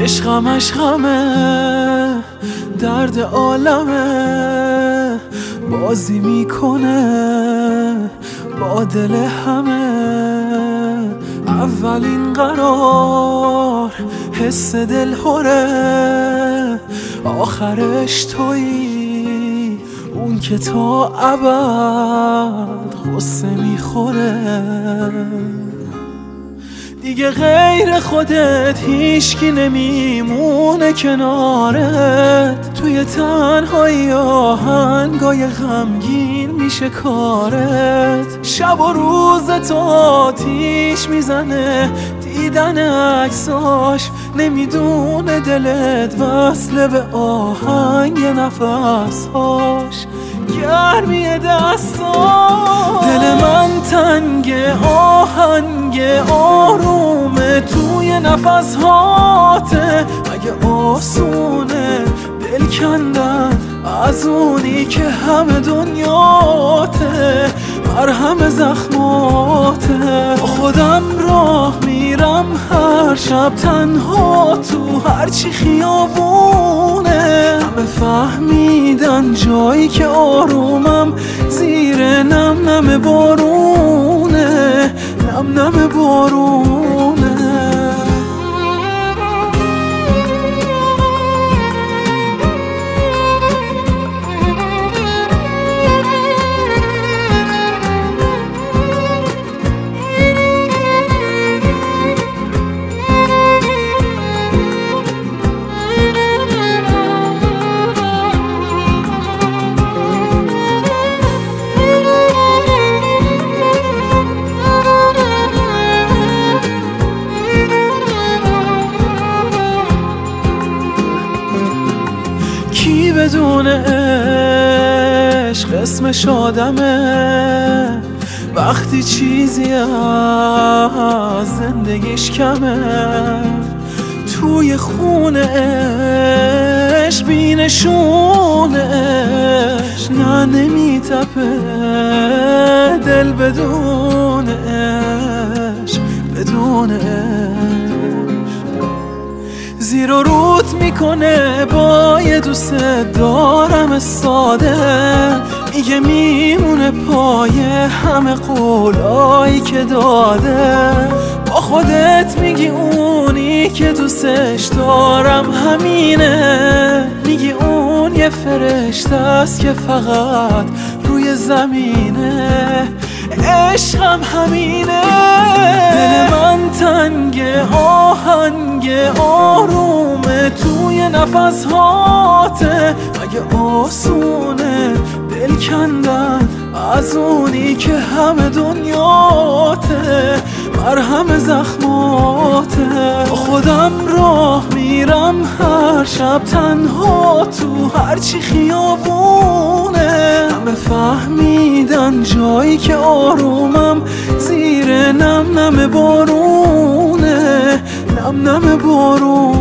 عشقمش غمه، درد عالمه، بازی میکنه با دل همه. اولین قرار حس دل هره، آخرش تویی اون که تا ابد غصه میخوره. دیگه غیر خودت هیچکی نمیمونه کنارت، توی تنهایی آهنگای غمگین میشه کارت. شب و روز تو آتیش میزنه دیدن عکساش، نمیدونه دلت وصله به آهنگ نفسهاش، گرمی دستاش. دل من تنگ آهنگ آرومه توی نفسهاته، اگه آسونه دل کندن از اونی که همه دنیاته، مرهم زخماته. خودم راه میرم هر شب تنها تو هرچی خیابونه، همه فهمیدن جایی که آرومم زیر نم نم بارونه، نم نم بارونه. کی بدون عشق اسمش آدمه، وقتی چیزی از زندگیش کمه. توی خونه عشق بینشونش نه نمیتپه، دل بدون عشق بدون عشق زیر و روت میکنه با یه دوست دارم ساده. میگه میمونه پای همه قولایی که داده، با خودت میگی اونی که دوستش دارم همینه، میگی اون یه فرشته است که فقط روی زمینه، عشقم همینه. دل من تنگ آهنگ آرومه توی نفسهاته، اگه آسونه دل کندن از اونی که همه دنیاته، مرهم زخماته. خودم راه میرم هر شب تنها تو هرچی خیابونه، همه فهمیدن جایی که آرومم زیر نم نم بارونه، نم نم بارونه.